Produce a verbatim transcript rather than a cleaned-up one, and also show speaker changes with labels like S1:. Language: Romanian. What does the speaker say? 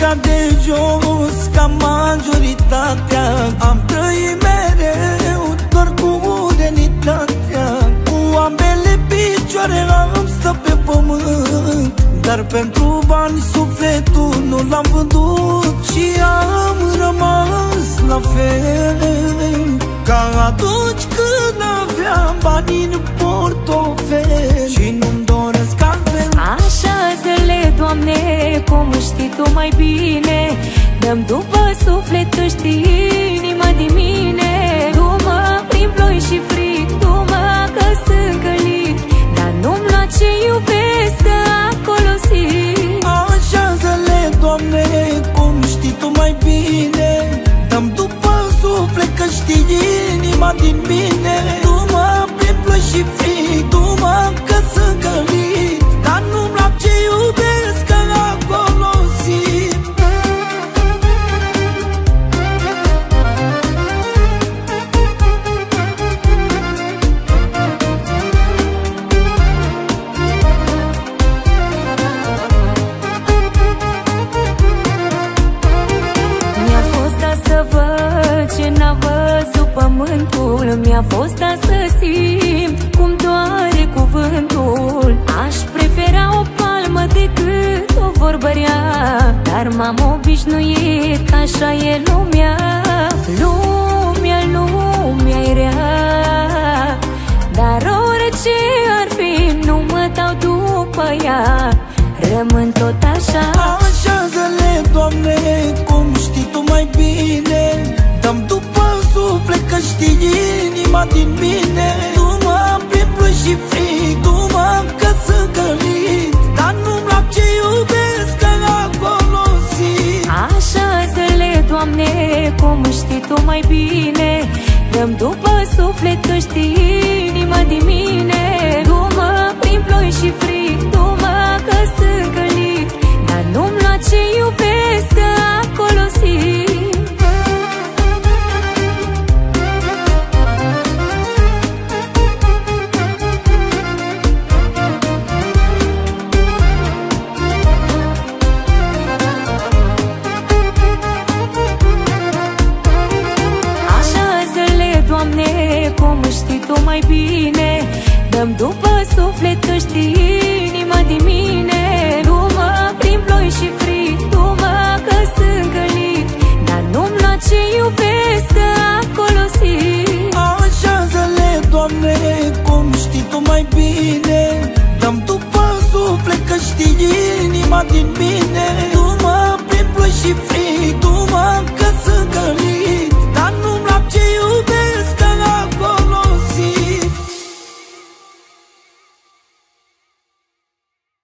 S1: așa de jos ca majoritatea. Am trăit mereu doar cu urenitatea. Cu ambele picioare am stat pe pământ, dar pentru bani sufletul nu l-am vândut. Și am rămas la fel ca atunci când aveam bani în portofel. Și nu-mi doresc altfel.
S2: Așează-le, Doamne, cum știi Tu mai bine. Dă-mi după suflet, Tu știi inima din mine. Du-mă prin ploi și frig, du-mă că sunt gălit, dar nu-mi lua ce iubesc, că acolo simt.
S1: Așează-le, Doamne, cum știi Tu mai bine. Dă-mi după suflet, că știi inima din mine. Du-mă prin ploi și frig, du-mă că sunt gălit, dar nu-mi lua ce iubesc, că acolo simt.
S2: Mi-a fost dat să văd ce n-a văzut pământul, mi-a fost dat să simt cum doare cuvântul. Aș prefera o palmă decât o vorbă rea, dar m-am obișnuit că așa e lumea. Lumea, lumea-i rea, dar orice ar fi, nu mă dau după ea, rămân tot așa.
S1: Așează-le, Doamne, cum știi Tu mai bine. Dă-mi după suflet, că știi inima din mine. Du-mă prin ploi și frig, du-mă că sunt gălit, dar nu-mi lua ce iubesc, că acolo simt.
S2: Așează-le, Doamne, cum știi Tu mai bine. Dă-mi după suflet, că știi inima din mine. Du-mă prin ploi și frig, du-mă că sunt gălit, dar nu-mi lua ce iubesc, că acolo simt. Așează-le, Doamne, cum știi Tu mai bine. Dă-mi după suflet, că știi inima din mine. Du-mă prin ploi și frig, du-mă că sunt gălit, dar nu-mi lua ce iubesc, că acolo simt.
S1: Așează-le, Doamne, cum știi Tu mai bine. Dă-mi după suflet, că știi inima din mine. Du-mă prin ploi și frig,